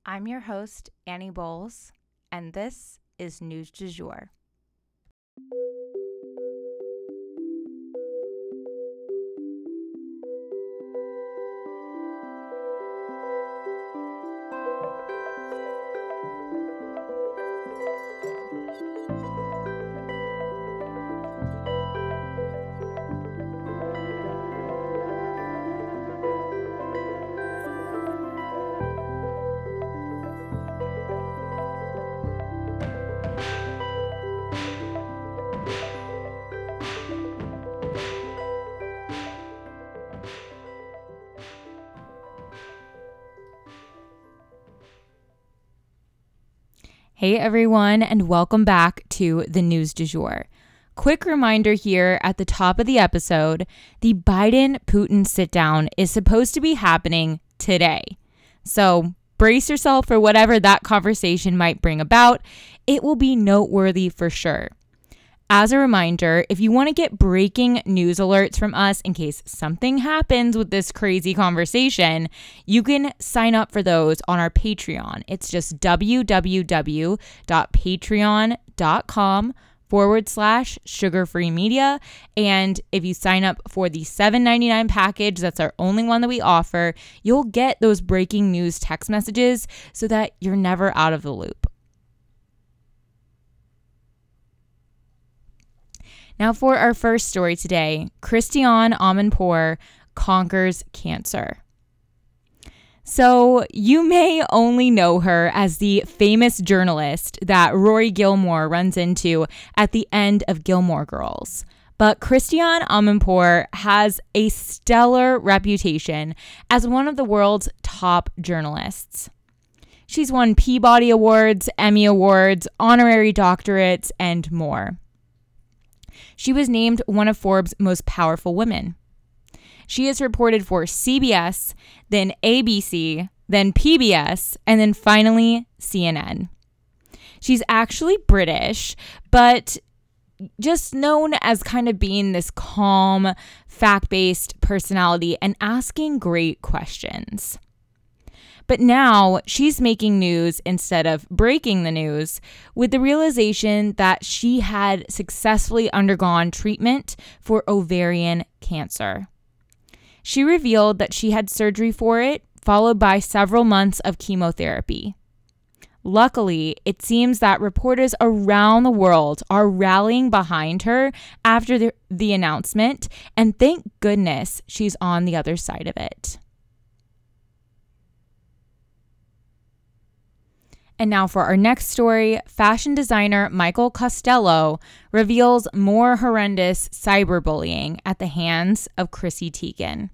I'm your host, Annie Bowles, and this is News du Jour. Hey everyone, and welcome back to the News du Jour. Quick reminder here at the top of the episode, the Biden-Putin sit-down is supposed to be happening today. So brace yourself for whatever that conversation might bring about. It will be noteworthy for sure. As a reminder, if you want to get breaking news alerts from us in case something happens with this crazy conversation, you can sign up for those on our Patreon. It's just www.patreon.com/sugarfree media. And if you sign up for the $7.99 package, that's our only one that we offer, you'll get those breaking news text messages so that you're never out of the loop. Now for our first story today, Christiane Amanpour conquers cancer. So you may only know her as the famous journalist that Rory Gilmore runs into at the end of Gilmore Girls. But Christiane Amanpour has a stellar reputation as one of the world's top journalists. She's won Peabody Awards, Emmy Awards, honorary doctorates, and more. She was named one of Forbes' most powerful women. She has reported for CBS, then ABC, then PBS, and then finally CNN. She's actually British, but just known as kind of being this calm, fact-based personality and asking great questions. But now she's making news instead of breaking the news with the realization that she had successfully undergone treatment for ovarian cancer. She revealed that she had surgery for it, followed by several months of chemotherapy. Luckily, it seems that reporters around the world are rallying behind her after the announcement, and thank goodness she's on the other side of it. And now for our next story, fashion designer Michael Costello reveals more horrendous cyberbullying at the hands of Chrissy Teigen.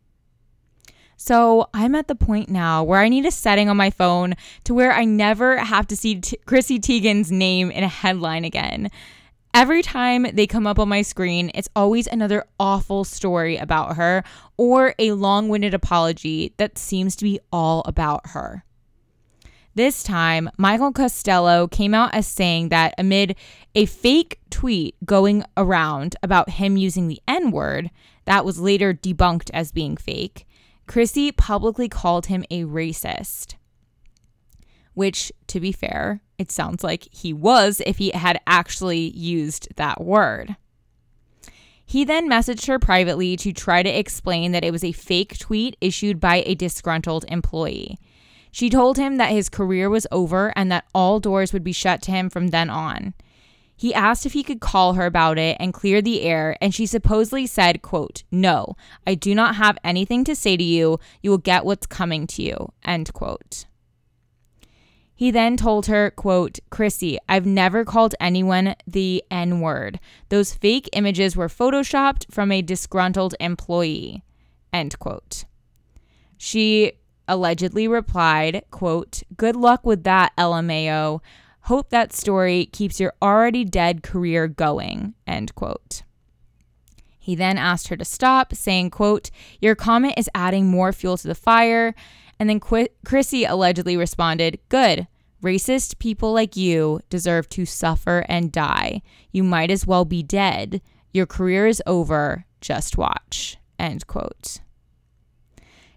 So I'm at the point now where I need a setting on my phone to where I never have to see Chrissy Teigen's name in a headline again. Every time they come up on my screen, it's always another awful story about her or a long-winded apology that seems to be all about her. This time, Michael Costello came out as saying that amid a fake tweet going around about him using the N-word that was later debunked as being fake, Chrissy publicly called him a racist. Which, to be fair, it sounds like he was if he had actually used that word. He then messaged her privately to try to explain that it was a fake tweet issued by a disgruntled employee. She told him that his career was over and that all doors would be shut to him from then on. He asked if he could call her about it and clear the air, and she supposedly said, quote, "No, I do not have anything to say to you. You will get what's coming to you," end quote. He then told her, quote, "Chrissy, I've never called anyone the N-word. Those fake images were photoshopped from a disgruntled employee," end quote. She allegedly replied, quote, "Good luck with that, LMAO. Hope that story keeps your already dead career going," end quote. He then asked her to stop, saying, quote, "Your comment is adding more fuel to the fire." And then Chrissy allegedly responded, "Good. Racist people like you deserve to suffer and die. You might as well be dead. Your career is over. Just watch," end quote.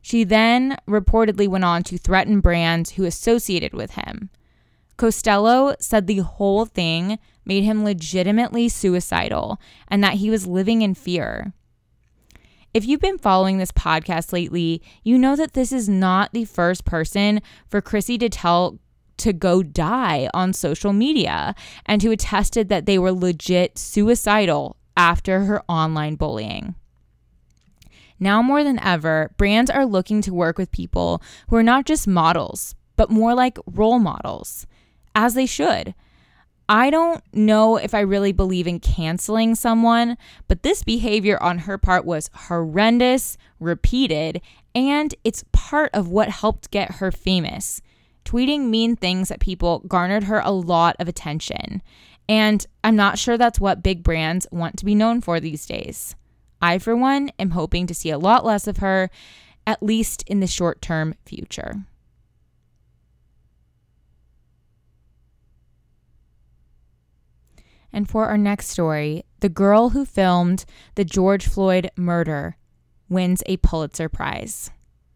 She then reportedly went on to threaten brands who associated with him. Costello said the whole thing made him legitimately suicidal and that he was living in fear. If you've been following this podcast lately, you know that this is not the first person for Chrissy to tell to go die on social media and who attested that they were legit suicidal after her online bullying. Now more than ever, brands are looking to work with people who are not just models, but more like role models, as they should. I don't know if I really believe in canceling someone, but this behavior on her part was horrendous, repeated, and it's part of what helped get her famous. Tweeting mean things at people garnered her a lot of attention, and I'm not sure that's what big brands want to be known for these days. I, for one, am hoping to see a lot less of her, at least in the short-term future. And for our next story, the girl who filmed the George Floyd murder wins a Pulitzer Prize.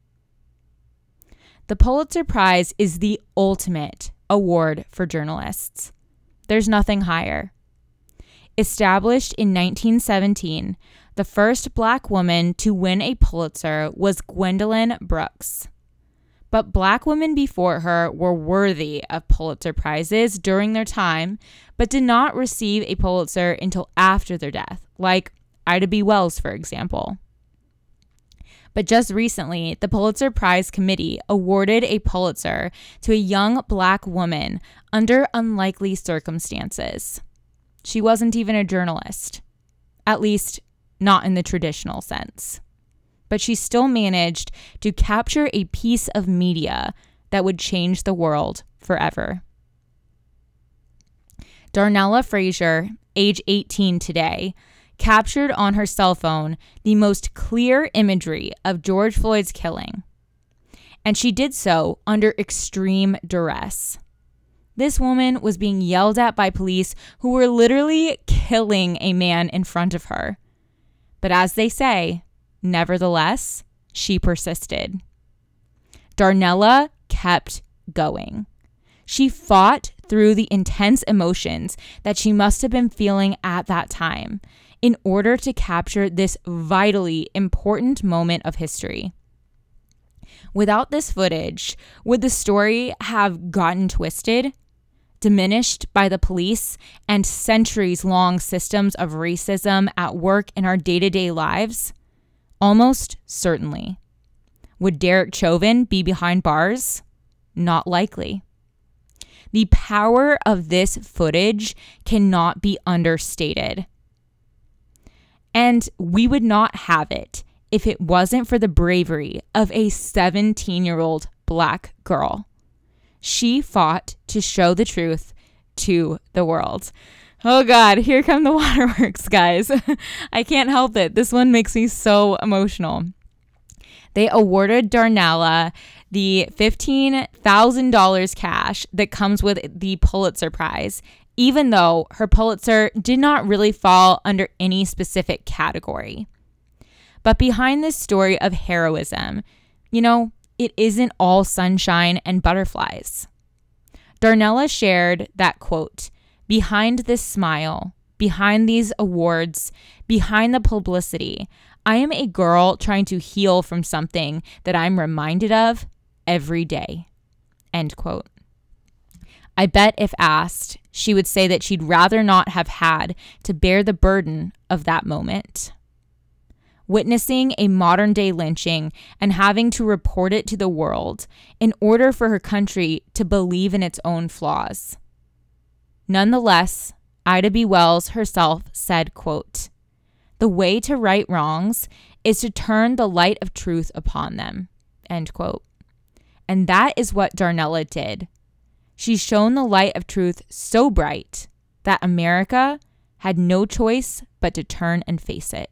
The Pulitzer Prize is the ultimate award for journalists. There's nothing higher. Established in 1917, the first Black woman to win a Pulitzer was Gwendolyn Brooks. But Black women before her were worthy of Pulitzer Prizes during their time, but did not receive a Pulitzer until after their death, like Ida B. Wells, for example. But just recently, the Pulitzer Prize Committee awarded a Pulitzer to a young Black woman under unlikely circumstances. She wasn't even a journalist, at least not in the traditional sense. But she still managed to capture a piece of media that would change the world forever. Darnella Frazier, age 18 today, captured on her cell phone the most clear imagery of George Floyd's killing. And she did so under extreme duress. This woman was being yelled at by police who were literally killing a man in front of her. But as they say, nevertheless, she persisted. Darnella kept going. She fought through the intense emotions that she must have been feeling at that time in order to capture this vitally important moment of history. Without this footage, would the story have gotten twisted, diminished by the police and centuries-long systems of racism at work in our day-to-day lives? Almost certainly. Would Derek Chauvin be behind bars? Not likely. The power of this footage cannot be understated. And we would not have it if it wasn't for the bravery of a 17-year-old Black girl. She fought to show the truth to the world. Oh God, here come the waterworks, guys. I can't help it. This one makes me so emotional. They awarded Darnella the $15,000 cash that comes with the Pulitzer Prize, even though her Pulitzer did not really fall under any specific category. But behind this story of heroism, it isn't all sunshine and butterflies. Darnella shared that, quote, "Behind this smile, behind these awards, behind the publicity, I am a girl trying to heal from something that I'm reminded of every day." End quote. I bet if asked, she would say that she'd rather not have had to bear the burden of that moment. Witnessing a modern-day lynching and having to report it to the world in order for her country to believe in its own flaws. Nonetheless, Ida B. Wells herself said, quote, "The way to right wrongs is to turn the light of truth upon them," end quote. And that is what Darnella did. She shone the light of truth so bright that America had no choice but to turn and face it.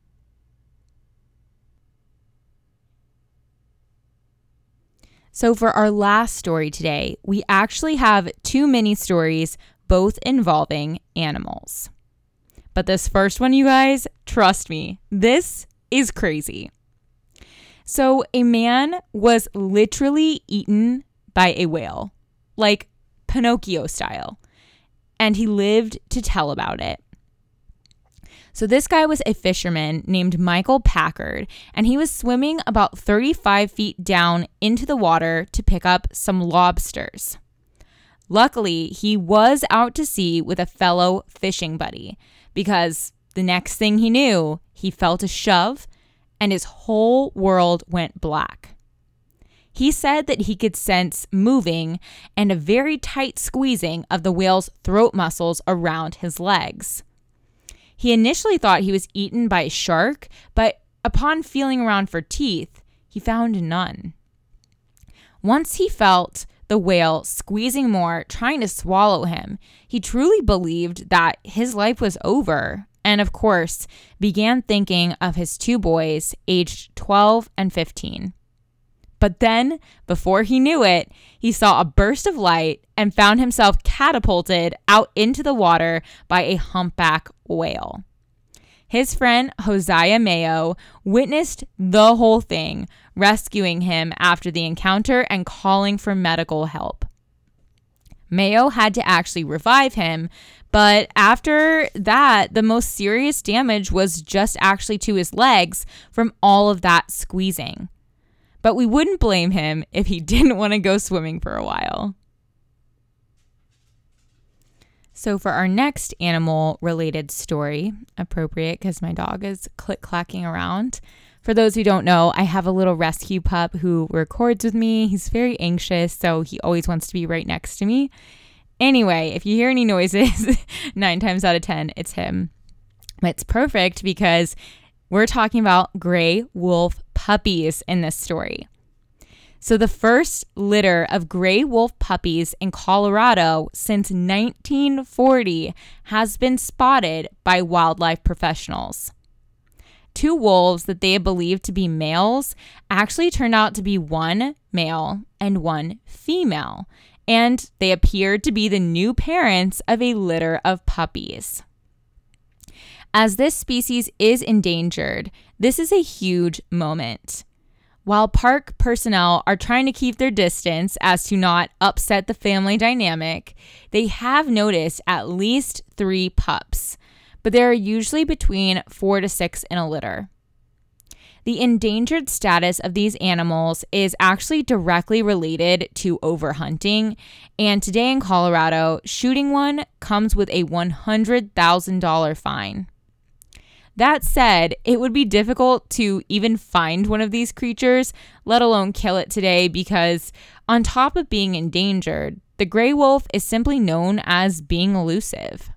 So for our last story today, we actually have two mini stories, both involving animals. But this first one, you guys, trust me, this is crazy. So a man was literally eaten by a whale, like Pinocchio style, and he lived to tell about it. So this guy was a fisherman named Michael Packard, and he was swimming about 35 feet down into the water to pick up some lobsters. Luckily, he was out to sea with a fellow fishing buddy, because the next thing he knew, he felt a shove and his whole world went black. He said that he could sense moving and a very tight squeezing of the whale's throat muscles around his legs. He initially thought he was eaten by a shark, but upon feeling around for teeth, he found none. Once he felt the whale squeezing more, trying to swallow him, he truly believed that his life was over, and of course, began thinking of his two boys, aged 12 and 15. But then, before he knew it, he saw a burst of light and found himself catapulted out into the water by a humpback whale. His friend Hosea Mayo witnessed the whole thing, rescuing him after the encounter and calling for medical help. Mayo had to actually revive him, but after that, the most serious damage was just actually to his legs from all of that squeezing. But we wouldn't blame him if he didn't want to go swimming for a while. So for our next animal-related story, appropriate because my dog is click-clacking around. For those who don't know, I have a little rescue pup who records with me. He's very anxious, so he always wants to be right next to me. Anyway, if you hear any noises, 9 times out of 10, it's him. It's perfect because we're talking about gray wolf puppies in this story. So the first litter of gray wolf puppies in Colorado since 1940 has been spotted by wildlife professionals. 2 wolves that they had believed to be males actually turned out to be 1 male and 1 female, and they appeared to be the new parents of a litter of puppies. As this species is endangered, this is a huge moment. While park personnel are trying to keep their distance as to not upset the family dynamic, they have noticed at least 3 pups, but there are usually between 4 to 6 in a litter. The endangered status of these animals is actually directly related to overhunting, and today in Colorado, shooting one comes with a $100,000 fine. That said, it would be difficult to even find one of these creatures, let alone kill it today, because on top of being endangered, the gray wolf is simply known as being elusive.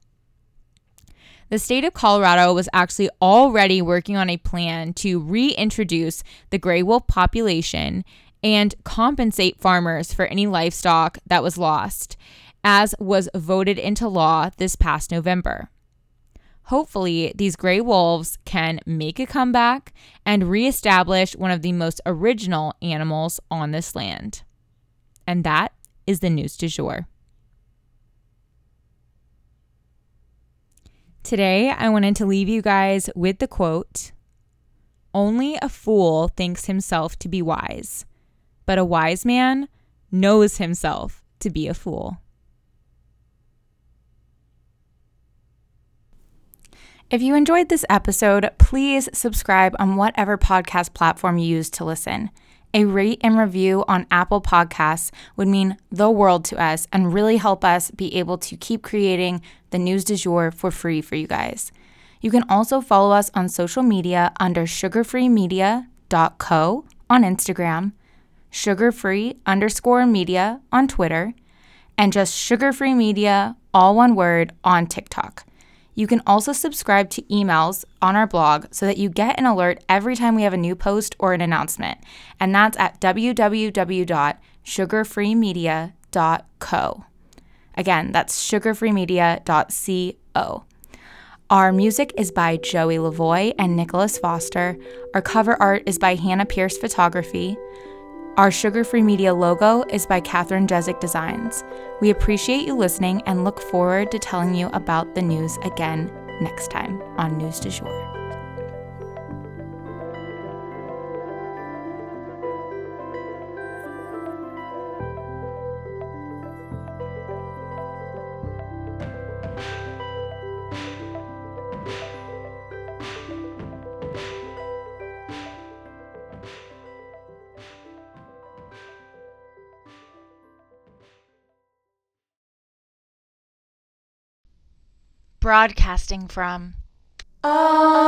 The state of Colorado was actually already working on a plan to reintroduce the gray wolf population and compensate farmers for any livestock that was lost, as was voted into law this past November. Hopefully, these gray wolves can make a comeback and reestablish one of the most original animals on this land. And that is the news du jour. Today, I wanted to leave you guys with the quote, "Only a fool thinks himself to be wise, but a wise man knows himself to be a fool." If you enjoyed this episode, please subscribe on whatever podcast platform you use to listen. A rate and review on Apple Podcasts would mean the world to us and really help us be able to keep creating the news du jour for free for you guys. You can also follow us on social media under sugarfreemedia.co on Instagram, sugarfree_media on Twitter, and just sugarfreemedia, all one word, on TikTok. You can also subscribe to emails on our blog so that you get an alert every time we have a new post or an announcement. And that's at www.sugarfreemedia.co. Again, that's sugarfreemedia.co. Our music is by Joey Lavoie and Nicholas Foster. Our cover art is by Hannah Pierce Photography. Our Sugar Free Media logo is by Catherine Jezik Designs. We appreciate you listening and look forward to telling you about the news again next time on News du Jour. broadcasting from